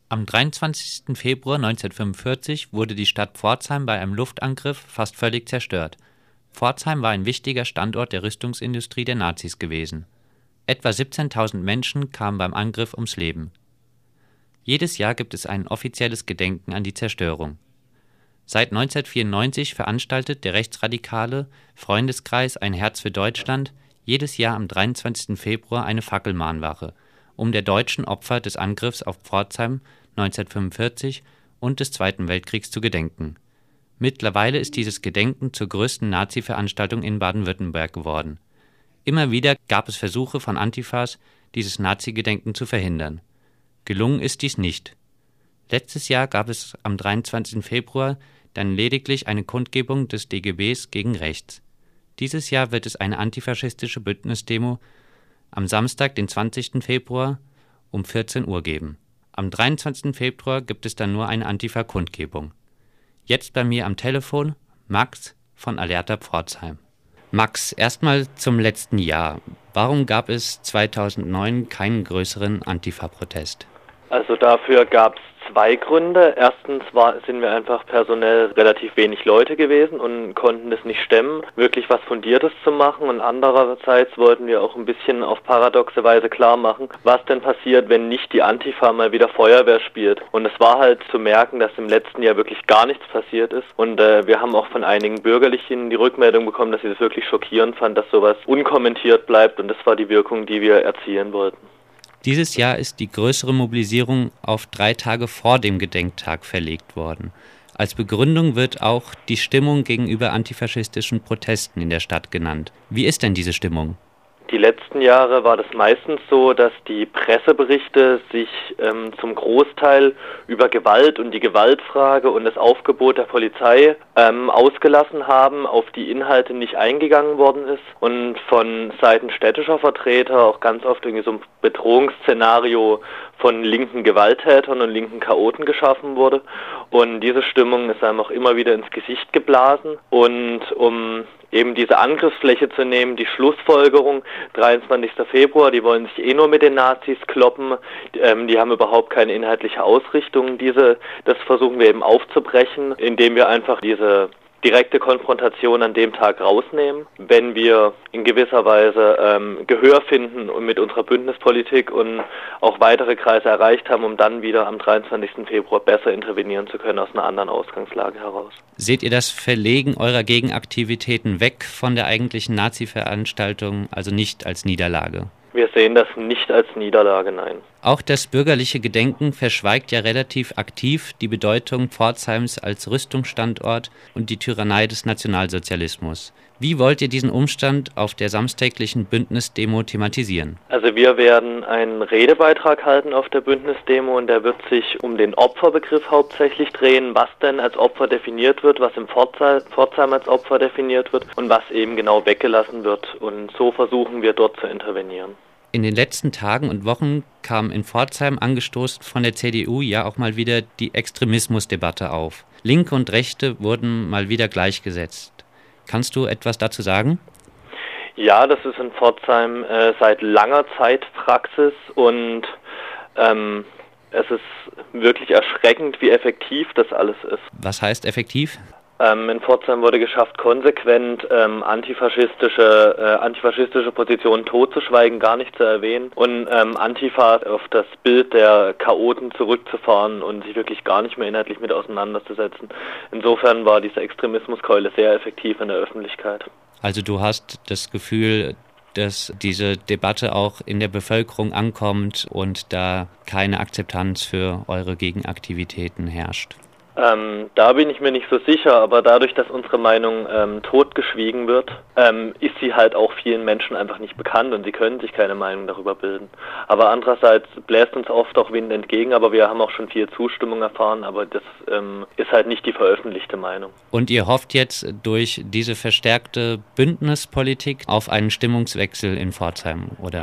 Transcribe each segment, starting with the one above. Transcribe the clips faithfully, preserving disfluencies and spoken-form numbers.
Am dreiundzwanzigsten Februar neunzehnhundertfünfundvierzig wurde die Stadt Pforzheim bei einem Luftangriff fast völlig zerstört. Pforzheim war ein wichtiger Standort der Rüstungsindustrie der Nazis gewesen. Etwa siebzehntausend Menschen kamen beim Angriff ums Leben. Jedes Jahr gibt es ein offizielles Gedenken an die Zerstörung. Seit neunzehnhundertvierundneunzig veranstaltet der rechtsradikale Freundeskreis Ein Herz für Deutschland jedes Jahr am dreiundzwanzigsten Februar eine Fackelmahnwache, um der deutschen Opfer des Angriffs auf Pforzheim neunzehnhundertfünfundvierzig und des Zweiten Weltkriegs zu gedenken. Mittlerweile ist dieses Gedenken zur größten Nazi-Veranstaltung in Baden-Württemberg geworden. Immer wieder gab es Versuche von Antifas, dieses Nazi-Gedenken zu verhindern. Gelungen ist dies nicht. Letztes Jahr gab es am dreiundzwanzigsten Februar dann lediglich eine Kundgebung des D G Bs gegen rechts. Dieses Jahr wird es eine antifaschistische Bündnisdemo am Samstag, den zwanzigsten Februar, um vierzehn Uhr geben. Am dreiundzwanzigsten Februar gibt es dann nur eine Antifa-Kundgebung. Jetzt bei mir am Telefon Max von Alerta Pforzheim. Max, erstmal zum letzten Jahr. Warum gab es zweitausendneun keinen größeren Antifa-Protest? Also dafür gab es zwei Gründe. Erstens war, sind wir einfach personell relativ wenig Leute gewesen und konnten es nicht stemmen, wirklich was Fundiertes zu machen. Und andererseits wollten wir auch ein bisschen auf paradoxe Weise klar machen, was denn passiert, wenn nicht die Antifa mal wieder Feuerwehr spielt. Und es war halt zu merken, dass im letzten Jahr wirklich gar nichts passiert ist. Und äh, wir haben auch von einigen Bürgerlichen die Rückmeldung bekommen, dass sie das wirklich schockierend fanden, dass sowas unkommentiert bleibt. Und das war die Wirkung, die wir erzielen wollten. Dieses Jahr ist die größere Mobilisierung auf drei Tage vor dem Gedenktag verlegt worden. Als Begründung wird auch die Stimmung gegenüber antifaschistischen Protesten in der Stadt genannt. Wie ist denn diese Stimmung? Die letzten Jahre war das meistens so, dass die Presseberichte sich ähm, zum Großteil über Gewalt und die Gewaltfrage und das Aufgebot der Polizei ähm, ausgelassen haben, auf die Inhalte nicht eingegangen worden ist und von Seiten städtischer Vertreter auch ganz oft irgendwie so ein Bedrohungsszenario von linken Gewalttätern und linken Chaoten geschaffen wurde. Und diese Stimmung ist einem auch immer wieder ins Gesicht geblasen. Und um eben diese Angriffsfläche zu nehmen, die Schlussfolgerung, dreiundzwanzigsten Februar, die wollen sich eh nur mit den Nazis kloppen, ähm, die haben überhaupt keine inhaltliche Ausrichtung. Diese, das versuchen wir eben aufzubrechen, indem wir einfach diese direkte Konfrontation an dem Tag rausnehmen. Wenn wir in gewisser Weise ähm, Gehör finden und mit unserer Bündnispolitik und auch weitere Kreise erreicht haben, um dann wieder am dreiundzwanzigsten Februar besser intervenieren zu können aus einer anderen Ausgangslage heraus. Seht ihr das Verlegen eurer Gegenaktivitäten weg von der eigentlichen Nazi-Veranstaltung, also nicht als Niederlage? Wir sehen das nicht als Niederlage, nein. Auch das bürgerliche Gedenken verschweigt ja relativ aktiv die Bedeutung Pforzheims als Rüstungsstandort und die Tyrannei des Nationalsozialismus. Wie wollt ihr diesen Umstand auf der samstäglichen Bündnisdemo thematisieren? Also wir werden einen Redebeitrag halten auf der Bündnisdemo und der wird sich um den Opferbegriff hauptsächlich drehen, was denn als Opfer definiert wird, was im Pforzheim als Opfer definiert wird und was eben genau weggelassen wird. Und so versuchen wir dort zu intervenieren. In den letzten Tagen und Wochen kam in Pforzheim, angestoßen von der C D U, ja auch mal wieder die Extremismusdebatte auf. Linke und Rechte wurden mal wieder gleichgesetzt. Kannst du etwas dazu sagen? Ja, das ist in Pforzheim äh, seit langer Zeit Praxis und ähm, es ist wirklich erschreckend, wie effektiv das alles ist. Was heißt effektiv? Ähm, in Pforzheim wurde geschafft, konsequent ähm, antifaschistische, äh, antifaschistische Positionen totzuschweigen, gar nicht zu erwähnen und ähm, Antifa auf das Bild der Chaoten zurückzufahren und sich wirklich gar nicht mehr inhaltlich mit auseinanderzusetzen. Insofern war diese Extremismuskeule sehr effektiv in der Öffentlichkeit. Also du hast das Gefühl, dass diese Debatte auch in der Bevölkerung ankommt und da keine Akzeptanz für eure Gegenaktivitäten herrscht? Ähm, da bin ich mir nicht so sicher, aber dadurch, dass unsere Meinung ähm, totgeschwiegen wird, ähm, ist sie halt auch vielen Menschen einfach nicht bekannt und sie können sich keine Meinung darüber bilden. Aber andererseits bläst uns oft auch Wind entgegen, aber wir haben auch schon viel Zustimmung erfahren, aber das ähm, ist halt nicht die veröffentlichte Meinung. Und ihr hofft jetzt durch diese verstärkte Bündnispolitik auf einen Stimmungswechsel in Pforzheim, oder?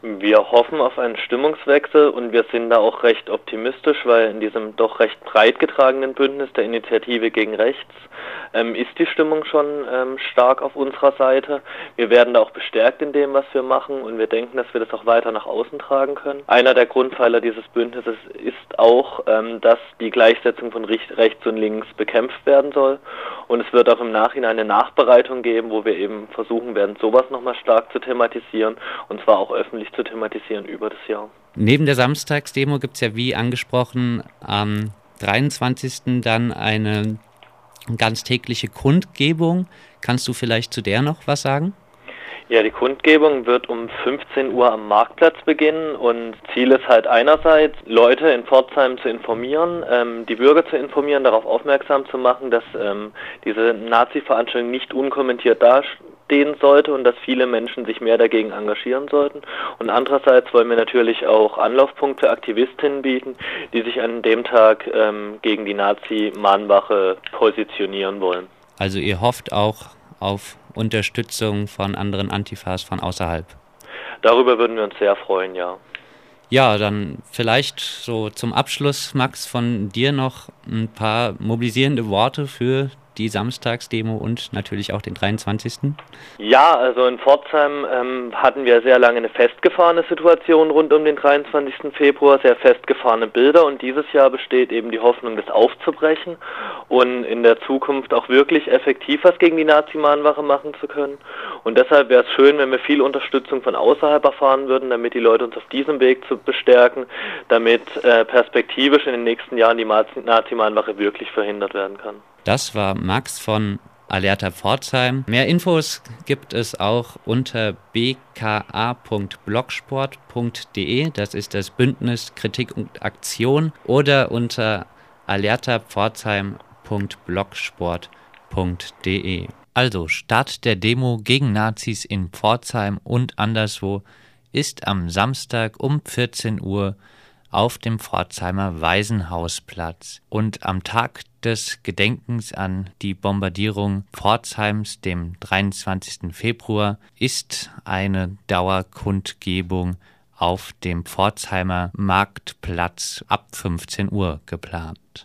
Wir hoffen auf einen Stimmungswechsel und wir sind da auch recht optimistisch, weil in diesem doch recht breit getragenen Bündnis der Initiative gegen Rechts ähm, ist die Stimmung schon ähm, stark auf unserer Seite. Wir werden da auch bestärkt in dem, was wir machen und wir denken, dass wir das auch weiter nach außen tragen können. Einer der Grundpfeiler dieses Bündnisses ist auch, ähm, dass die Gleichsetzung von rechts und links bekämpft werden soll und es wird auch im Nachhinein eine Nachbereitung geben, wo wir eben versuchen werden, sowas nochmal stark zu thematisieren und zwar auch öffentlich zu thematisieren über das Jahr. Neben der Samstagsdemo gibt es ja, wie angesprochen, am dreiundzwanzigsten dann eine ganztägliche Kundgebung. Kannst du vielleicht zu der noch was sagen? Ja, die Kundgebung wird um fünfzehn Uhr am Marktplatz beginnen und Ziel ist halt einerseits, Leute in Pforzheim zu informieren, ähm, die Bürger zu informieren, darauf aufmerksam zu machen, dass ähm, diese Nazi-Veranstaltung nicht unkommentiert dastehen sollte und dass viele Menschen sich mehr dagegen engagieren sollten. Und andererseits wollen wir natürlich auch Anlaufpunkte für Aktivistinnen bieten, die sich an dem Tag ähm, gegen die Nazi-Mahnwache positionieren wollen. Also ihr hofft auch auf Unterstützung von anderen Antifas von außerhalb. Darüber würden wir uns sehr freuen, ja. Ja, dann vielleicht so zum Abschluss, Max, von dir noch ein paar mobilisierende Worte für die Samstagsdemo und natürlich auch den dreiundzwanzigsten Ja, also in Pforzheim ähm, hatten wir sehr lange eine festgefahrene Situation rund um den dreiundzwanzigsten Februar, sehr festgefahrene Bilder und dieses Jahr besteht eben die Hoffnung, das aufzubrechen und in der Zukunft auch wirklich effektiv was gegen die Nazi-Mahnwache machen zu können. Und deshalb wäre es schön, wenn wir viel Unterstützung von außerhalb erfahren würden, damit die Leute uns auf diesem Weg zu bestärken, damit äh, perspektivisch in den nächsten Jahren die Nazi-Mahnwache wirklich verhindert werden kann. Das war Max von Alerta Pforzheim. Mehr Infos gibt es auch unter b k a punkt blogsport punkt d e. Das ist das Bündnis Kritik und Aktion oder unter alerta pforzheim punkt blogsport punkt d e. Also Start der Demo gegen Nazis in Pforzheim und anderswo ist am Samstag um vierzehn Uhr auf dem Pforzheimer Waisenhausplatz. Und am Tag des Gedenkens an die Bombardierung Pforzheims, dem dreiundzwanzigsten Februar, ist eine Dauerkundgebung auf dem Pforzheimer Marktplatz ab fünfzehn Uhr geplant.